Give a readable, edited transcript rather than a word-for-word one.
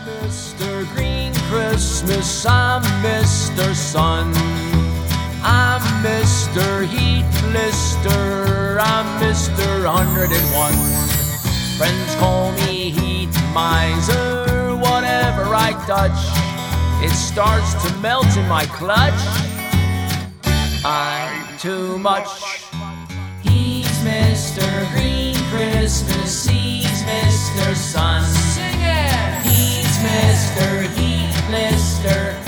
Mr. Green Christmas, I'm Mr. Sun. I'm Mr. Heat Blister, I'm Mr. 101. Friends call me Heat Miser, whatever I touch, it starts to melt in my clutch. I'm too much. He's Mr. Green Christmas, he's Mr. Sun. Sing it! He's Mr. Heat Blister,